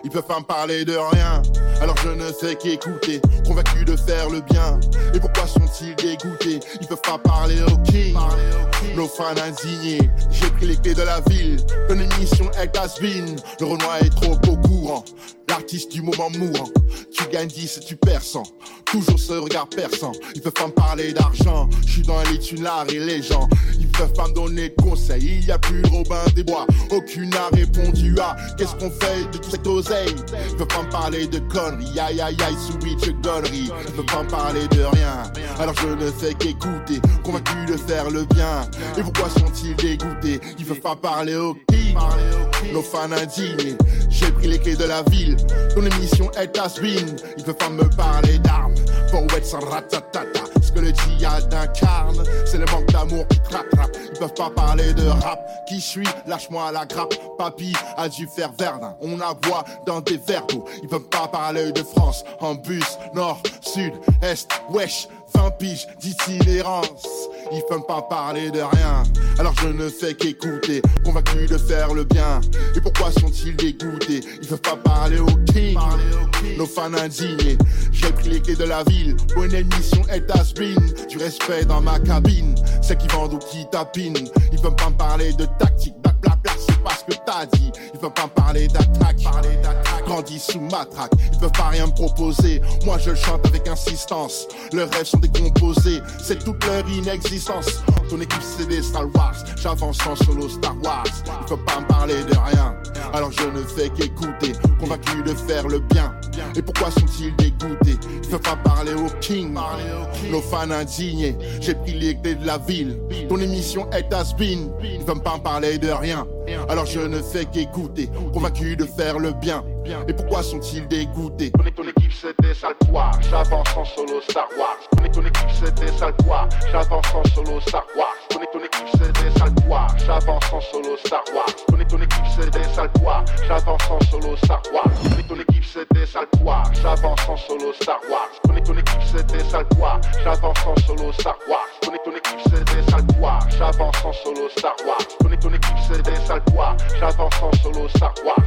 ils peuvent pas me parler de rien. Alors je ne fais qu'écouter, convaincu de faire le bien. Et pourquoi sont-ils dégoûtés? Ils peuvent pas parler au king. Nos fans indignés, j'ai pris les clés de la ville. Ton émission est has-been. Le Renoir est trop au courant, l'artiste du moment mourant. Tu gagnes 10 et tu perds 100. Toujours ce regard perçant. Ils peuvent pas me parler d'argent. Je suis dans les thunes, l'art et les gens. Ils peuvent pas me donner de conseils. Il y a plus le Robin des Bois. Aucune n'a répondu à qu'est-ce qu'on fait de tout cette oseille. Ils peuvent pas me parler de conneries. Aïe aïe aïe, switch gonnerie. Ils peuvent pas me parler de rien. Alors je ne fais qu'écouter, convaincu de faire le bien. Et pourquoi sont-ils dégoûtés? Ils peuvent pas parler au king. Nos fans indignés, j'ai pris les clés de la ville. Ton émission est has-been. Ils peuvent pas me parler d'armes. Poète sans ratatata. Ce que le djihad incarne, c'est le manque d'amour qui te rattrape. Ils peuvent pas parler de rap. Qui je suis? Lâche-moi la grappe. Papy a dû faire Verdun. On la voit dans des verres d'eau. Ils peuvent pas parler de France. En bus, nord, sud, est, wesh. 20 piges d'itinérance. Ils peuvent pas parler de rien. Alors je ne fais qu'écouter, convaincu de faire le bien. Et pourquoi sont-ils dégoûtés? Ils peuvent pas parler au king. Nos fans indignés, j'ai pris les clés de la ville. Bonne émission est has-been. Du respect dans ma cabine. Ceux qui vendent ou qui tapinent. Ils peuvent pas me parler de tactique. Blablabla, c'est pas ce que t'as dit. Ils peuvent pas me parler d'attaque. Grandis sous matraque. Ils peuvent pas rien me proposer. Moi je chante avec insistance. Leurs rêves sont décomposés. C'est toute leur inexistence. Ton équipe c'est des Star Wars. J'avance en solo Star Wars. Ils peuvent pas me parler de rien. Alors je ne fais qu'écouter, convaincu de faire le bien. Et pourquoi sont-ils dégoûtés? Ils peuvent pas parler au king. Nos fans indignés, j'ai pris les clés de la ville. Ton émission est has-been. Ils peuvent pas me parler de rien. Alors je ne fais qu'écouter, convaincu de faire le bien. Et pourquoi sont-ils dégoûtés? Ton équipe c'est des sales pois. J'avance en solo Star Wars. Ton équipe c'est des sales pois. J'avance en solo Star Wars. Ton équipe c'est des sales pois. J'avance en solo Star Wars. Ton équipe c'est des sales pois. J'avance en solo Star Wars. Ton équipe c'est des sales pois. J'avance en solo Star Wars. Ton équipe c'est des sales pois. J'avance en solo Star Wars. Ton équipe c'est des sales pois. J'avance en solo Star Wars. Ton équipe c'est des sales pois. J'avance en solo Star Wars.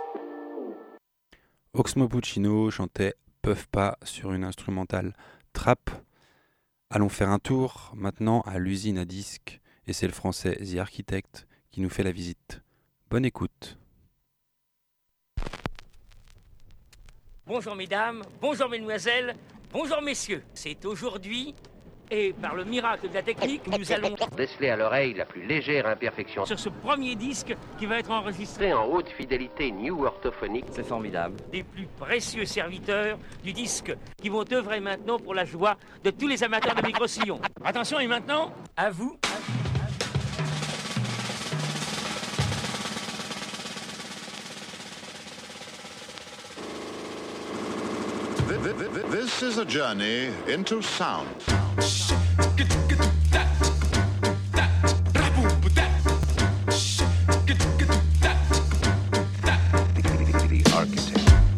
Oxmo Puccino chantait Peuvent pas sur une instrumentale trap. Allons faire un tour maintenant à l'usine à disques et c'est le français The Architect qui nous fait la visite. Bonne écoute. Bonjour mesdames, bonjour mesdemoiselles, bonjour messieurs. C'est aujourd'hui, et par le miracle de la technique, nous allons déceler à l'oreille la plus légère imperfection sur ce premier disque qui va être enregistré en haute fidélité new orthophonique. C'est formidable. Des plus précieux serviteurs du disque qui vont œuvrer maintenant pour la joie de tous les amateurs de micro-sillons. Attention, et maintenant, à vous. This is a journey into sound. The Architect.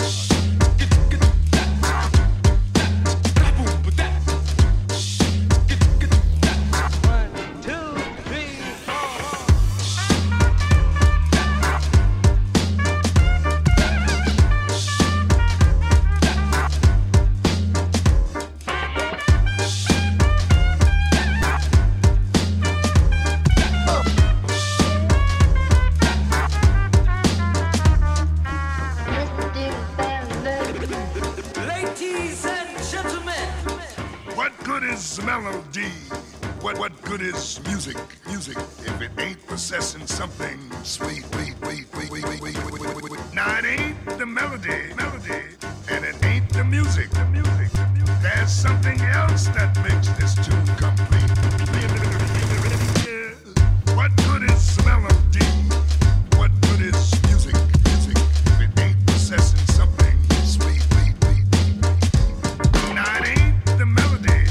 What good is music? Music, if it ain't possessing something sweet. Now it ain't the melody, and it ain't the music. There's something else that makes this tune complete. What good is melody? What good is music? If it ain't possessing something sweet. Now it ain't the melody.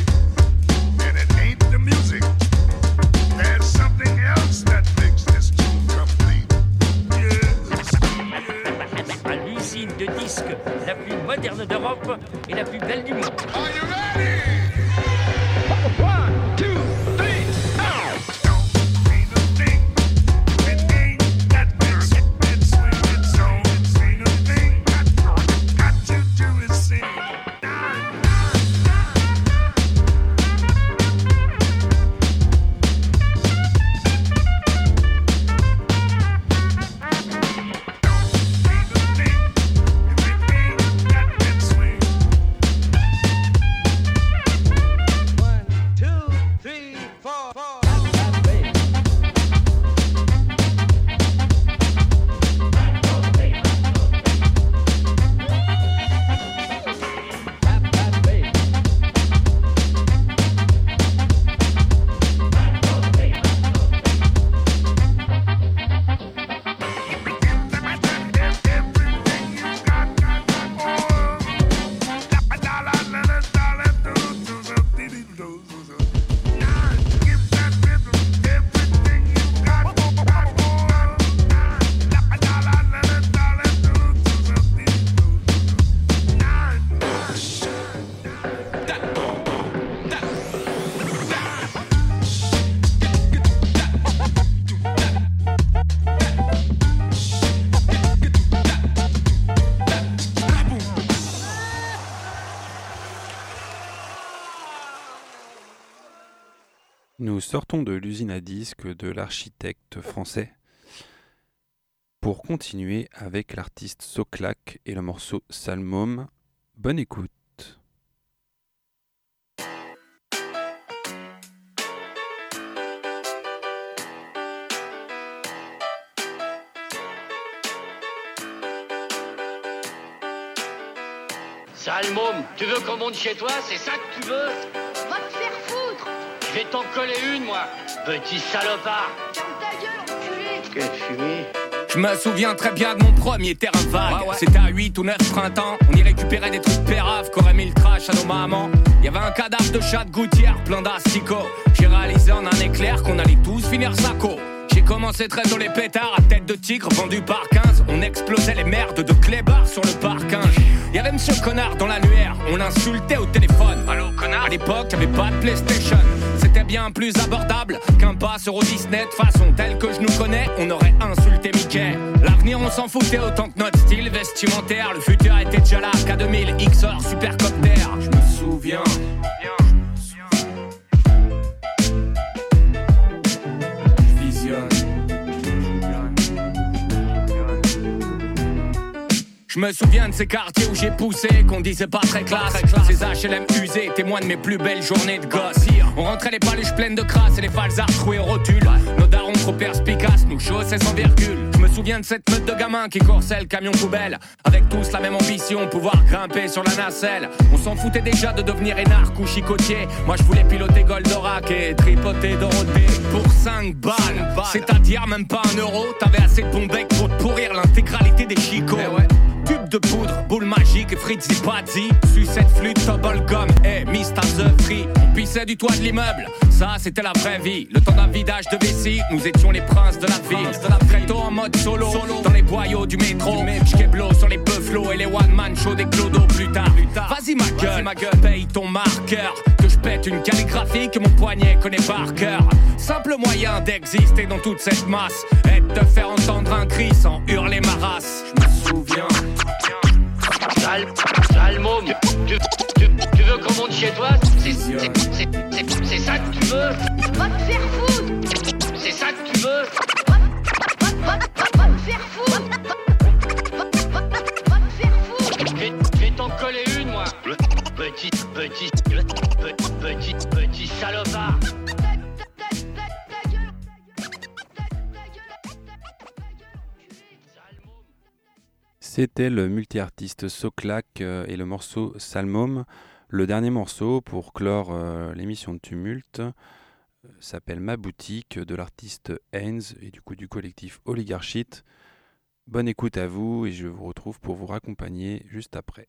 There's something else that makes this tune complete. Yes. À l'usine de disques la plus moderne d'Europe et la plus belle du monde. Are you ready? 1, 2, 3, now! It ain't that makes it swing. It ain't a thing that Nous sortons de l'usine à disques de l'architecte français pour continuer avec l'artiste Soclac et le morceau Salmôme. Bonne écoute. Salmôme, tu veux qu'on monte chez toi? C'est ça que tu veux? Va te faire foutre! Je vais t'en coller une, moi, petit salopard! Ferme ta gueule, enculé! Quelle fumée! Je me souviens très bien de mon premier terrain vague. Ouais. C'était à 8 ou 9 printemps. On y récupérait des trucs péraves qu'aurait mis le trash à nos mamans. Il y avait un cadavre de chat de gouttière plein d'asticots. J'ai réalisé en un éclair qu'on allait tous finir sacco. J'ai commencé très tôt les pétards à tête de tigre vendus par 15. On explosait les merdes de clébards sur le parking. Y'avait monsieur connard dans l'annuaire, on l'insultait au téléphone. Allô connard. À l'époque y'avait pas de PlayStation. C'était bien plus abordable qu'un pass Euro Disney. De façon telle que je nous connais, on aurait insulté Mickey. L'avenir on s'en foutait autant que notre style vestimentaire. Le futur était déjà là, K2000, XOR, Supercopter. Je me souviens. Je me souviens de ces quartiers où j'ai poussé, qu'on disait pas très classe. Ces HLM usés, témoins de mes plus belles journées de gosse. On rentrait les paluches pleines de crasse et les falzards troués aux rotules. Nos darons trop perspicaces, nous chaussaient sans virgule. Je me souviens de cette meute de gamins qui coursaient le camion poubelle, avec tous la même ambition, pouvoir grimper sur la nacelle. On s'en foutait déjà de devenir énarque ou chicotier. Moi je voulais piloter Goldorak et tripoter Dorothée. Pour 5 balles, c'est-à-dire même pas 1 euro. T'avais assez de bon bec pour te pourrir l'intégralité des chicots. Tube de poudre, boule magique et frites zipazzi. Sucette, flûte, bubblegum et Mr. The Free. On pissait du toit de l'immeuble, ça c'était la vraie vie. Le temps d'un vidage de vessie, nous étions les princes de la ville. Très tôt en mode solo, dans les boyaux du métro. J'keblo sur les buffalo et les one man show des clodos plus tard. Vas-y ma gueule, paye ton marqueur. Que je pète une calligraphie que mon poignet connaît par cœur. Simple moyen d'exister dans toute cette masse est de te faire entendre un cri sans hurler ma race. Je me souviens. Salmôme, tu veux qu'on monte chez toi? C'est ça que tu veux? Va te faire foutre! C'est ça que tu veux? Va te faire foutre! Va te faire foutre! Je vais t'en coller une, moi! Petit salopard! C'était le multi-artiste Soclac et le morceau Salmôme. Le dernier morceau pour clore l'émission de Tumulte s'appelle Ma Boutique de l'artiste Haynes et du coup du collectif Oligarchite. Bonne écoute à vous et je vous retrouve pour vous raccompagner juste après.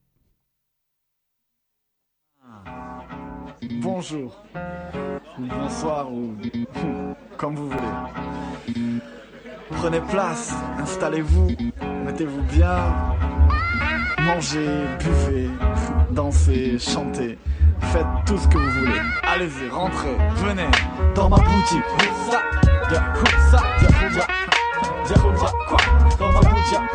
Bonjour, bonsoir ou comme vous voulez. Prenez place, installez-vous, mettez-vous bien, mangez, buvez, dansez, chantez, faites tout ce que vous voulez. Allez-y, rentrez, venez dans ma boutique. Dans ma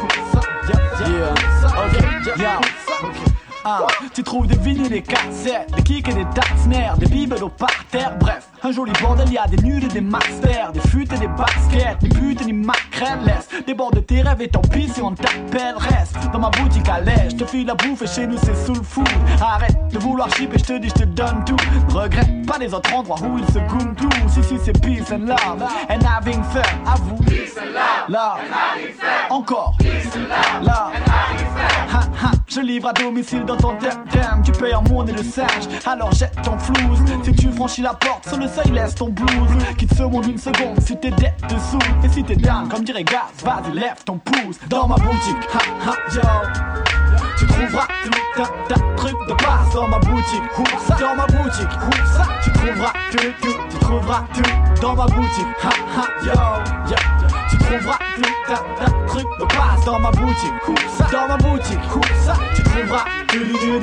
boutique. Tu trouves des vinyles, des cassettes, des kicks et des taxners, des bibelots par terre, bref, un joli bordel, y'a des nuls et des masters, des futes et des baskets, des putes et des macrènes, laisse des bords de tes rêves et tant pis si on t'appelle, reste dans ma boutique à l'aise, je te file la bouffe et chez nous c'est soul food, arrête de vouloir chip et je te dis je te donne tout, ne regrette pas les autres endroits où ils se goûtent tout, si c'est peace and love, and having fun, à vous, peace and love, and having fun, encore, peace and love, and having fun, ha ha, je livre à domicile dans ton thème, tu payes en monnaie de singe, alors jette ton flouze. Si tu franchis la porte, sur le seuil laisse ton blues. Quitte ce monde une seconde si t'es dead dessous. Et si t'es down, comme dirait Gaz, vas-y lève ton pouce. Dans ma boutique, ha ha yo, tu trouveras tout un tas de trucs de base. Dans ma boutique, dans ma boutique, tu trouveras tu trouveras tout. Dans ma boutique, ha ha yo, yo. Tu trouveras tout un tas de trucs de base. Dans ma boutique, dans ma boutique, tu trouveras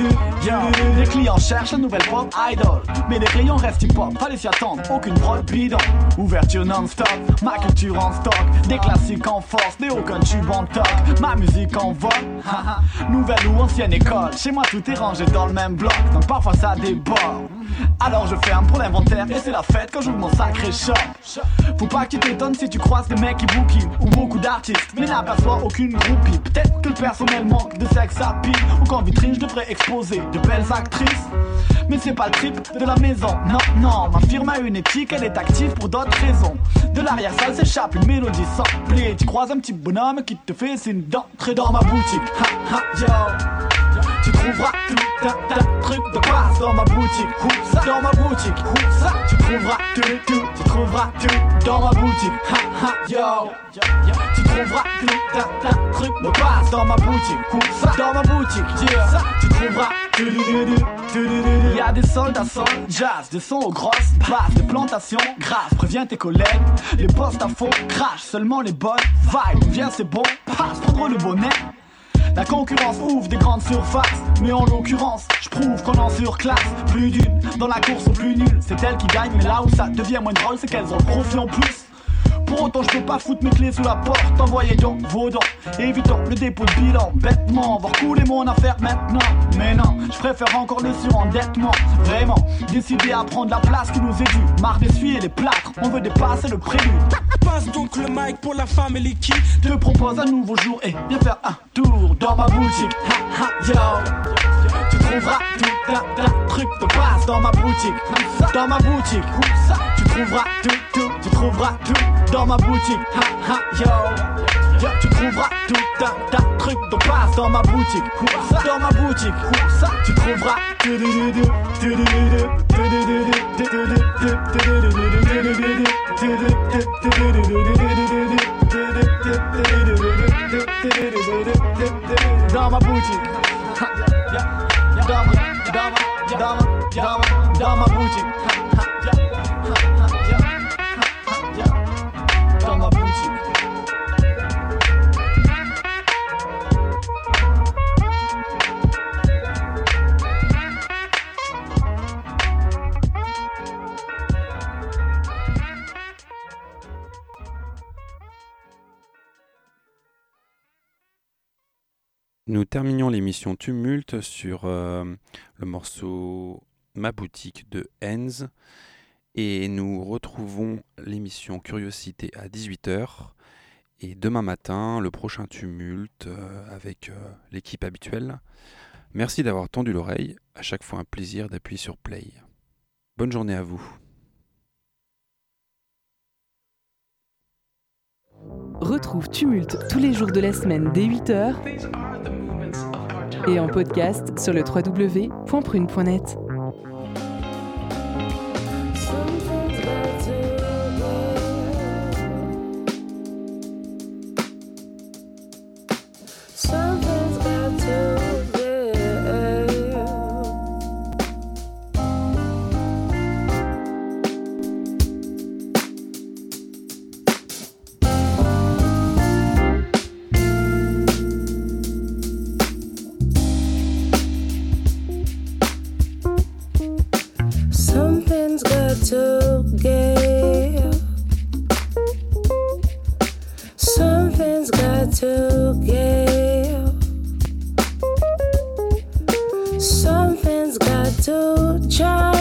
Les clients cherchent la nouvelle pop idol, mais les rayons restent hip-hop, fallait s'y attendre, aucune prod bidon. Ouverture non-stop, ma culture en stock, des classiques en force, des hauts tubes en toc, ma musique en vol. Nouvelle ou ancienne école, chez moi tout est rangé dans le même bloc, donc parfois ça déborde. Alors je ferme pour l'inventaire et c'est la fête quand j'ouvre mon sacré shop. Faut pas que tu t'étonnes si tu croises des mecs qui bookent ou beaucoup d'artistes, mais n'aperçois aucune groupie. Peut-être que le personnel manque de sexe à pile, ou qu'en vitrine je devrais exposer de belles actrices. Mais c'est pas le trip de la maison, non, non. Ma firme a une éthique, elle est active pour d'autres raisons. De l'arrière-salle s'échappe une mélodie samplée. Tu croises un petit bonhomme qui te fait signe d'entrée dans ma boutique. Ha ha yo, tu trouveras tout un tas de trucs de base dans ma boutique. Dans ma boutique, tu trouveras tout, tu trouveras tout dans ma boutique. Ha ha yo, tu trouveras tout un tas de trucs de base dans ma boutique. Dans ma boutique, yeah. Tu trouveras il y a des soldats sol, jazz, des sons aux grosses basses, des plantations grasses. Préviens tes collègues, les postes à fond crash, seulement les bonnes vibes. Viens c'est bon, passe, prendre le bonnet. La concurrence ouvre des grandes surfaces, mais en l'occurrence, je prouve qu'on en surclasse plus d'une. Dans la course aux plus nuls, c'est elles qui gagnent, mais là où ça devient moins drôle, c'est qu'elles ont le profit en plus. Pour autant je peux pas foutre mes clés sous la porte. Envoyez donc vos dons, évitons le dépôt de bilan. Bêtement, voir couler mon affaire maintenant. Mais non, je préfère encore le surendettement. Vraiment, décidé à prendre la place qui nous est due. Marre d'essuyer les plâtres, on veut dépasser le prélude. Passe donc le mic pour la famille qui te propose un nouveau jour et viens faire un tour dans ma boutique. Ha ha yo, tu trouveras tout un tas de trucs de base dans ma boutique. Dans ma boutique, tu trouveras tout, tu trouveras tout dans ma boutique. Ha ha yo, tu trouveras tout un tas de trucs de base dans ma boutique. Dans ma boutique, tu trouveras dans ma boutique. Dans ma boutique. Dans ma boutique. Nous terminions l'émission Tumulte sur le morceau Ma boutique de Enz et nous retrouvons l'émission Curiosité à 18h et demain matin le prochain Tumulte avec l'équipe habituelle. Merci d'avoir tendu l'oreille, à chaque fois un plaisir d'appuyer sur play. Bonne journée à vous. Retrouve Tumulte tous les jours de la semaine dès 8h et en podcast sur le www.prune.net. Something's got to give. Something's got to change.